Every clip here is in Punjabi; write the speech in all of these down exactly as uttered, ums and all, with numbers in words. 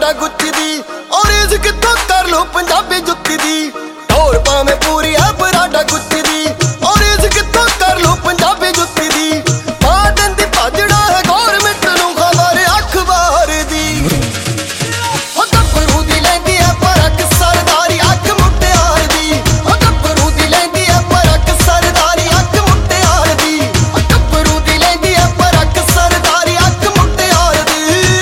ਬਰਾਡਾ ਗੁੱਚ ਦੀ ਔਰ ਇਸ ਕਿੱਥੋਂ ਕਰ ਲੋ ਪੰਜਾਬੀ ਜੁੱਤੀ ਦੀ ਢੋਲ ਪਾਵੇਂ ਪੂਰੀ ਆ ਬਰਾਡਾ ਗੁੱਚ ਦੀ ਔਰ ਇਸ ਕਿੱਥੋਂ ਕਰ ਲੋ ਪੰਜਾਬੀ ਜੁੱਤੀ ਦੀ ਮਾਂ ਦਿੰਦੀ ਭਾਜੜਾ ਹੈ ਗੌਰਮਿੰਟ ਨੂੰ ਖਬਰ ਅਖਬਾਰ ਦੀ ਉਹ ਗੱਭਰੂ ਦੀ ਲੈਂਦੀ ਹੈ ਪਰਖ ਸਰਦਾਰੀ ਅੱਖ ਮੁਟਿਆਰ ਦੀ ਉਹ ਗੱਭਰੂ ਦੀ ਲੈਂਦੀ ਹੈ ਪਰਖ ਸਰਦਾਰੀ ਅੱਖ ਮੁਟਿਆਰ ਦੀ ਉਹ ਗੱਭਰੂ ਦੀ ਲੈਂਦੀ ਹੈ ਪਰਖ ਸਰਦਾਰੀ ਅੱਖ ਮੁਟਿਆਰ ਦੀ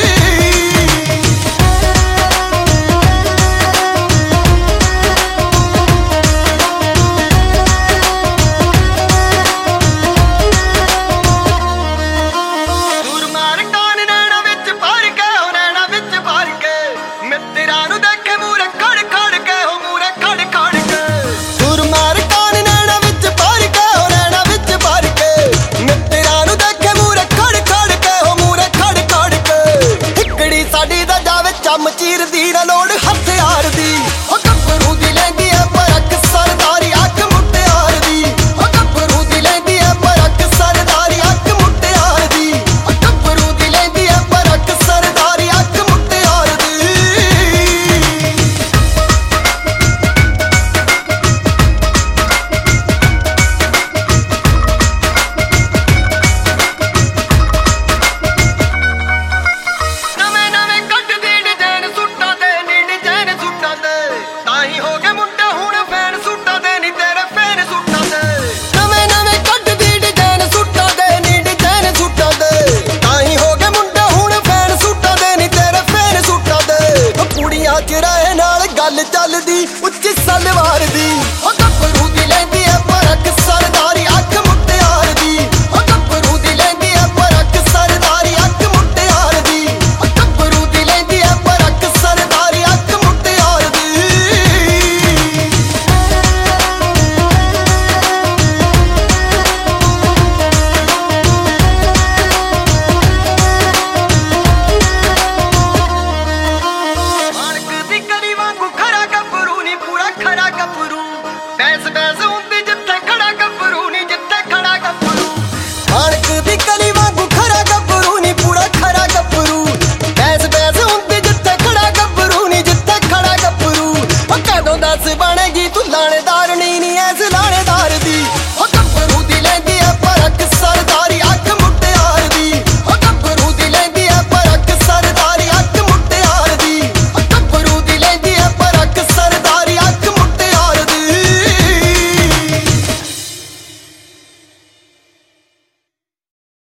ਚਮ ਚੀਰਦੀ ਨਾ ਲੋੜ ਹਥਿਆਰ ਦੀ ਉਹ ਗੱਭਰੂ ਦੀ ਲੈਂਦੀ ਹੈ ਪਰਖ ਸਰਦਾਰੀ ਅੱਖ ਮੁਟਿਆਰ ਦੀ ਉਹ ਗੱਭਰੂ ਦੀ ਲੈਂਦੀ ਹੈ ਪਰਖ ਸਰਦਾਰੀ ਅੱਖ ਮੁਟਿਆਰ ਦੀ ਉਹ ਗੱਭਰੂ ਦੀ ਲੈਂਦੀ ਹੈ ਪਰਖ ਸਰਦਾਰੀ ਅੱਖ ਮੁਟਿਆਰ ਦੀ ਚਿਹਰੇ ਨਾਲ ਗੱਲ ਚੱਲਦੀ ਉੱਚੀ ਸਲਵਾਰ ਦੀ ਉਹ ਗੱਭਰੂ ਦੀ ਲੈਂਦੀ ਹੈ ਪਰਖ ਸਰਦਾਰੀ